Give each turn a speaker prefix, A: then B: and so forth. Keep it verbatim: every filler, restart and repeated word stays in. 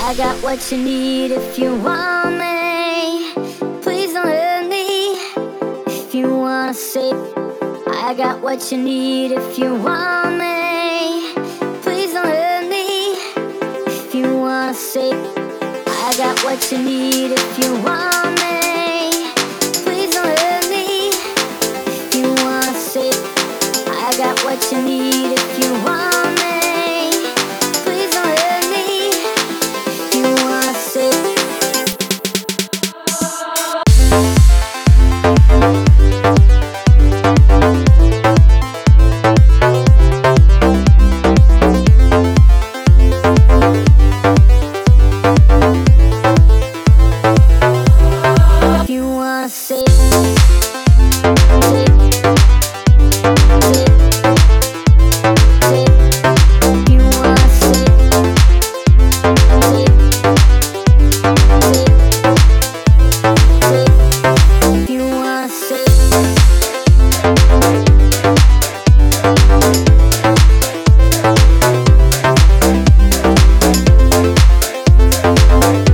A: I got what you need if you want me. Please don't hurt me if you wanna say. I got what you need if you want me. Please don't hurt me if you wanna say. I got what you need if you want me. Please don't hurt me if you wanna say. I got what you need if you want me. Please don't hurt me if you wanna say. If you wanna say, say, say, say. If you wanna say, say, say, say. If you wanna say. We'll be right back.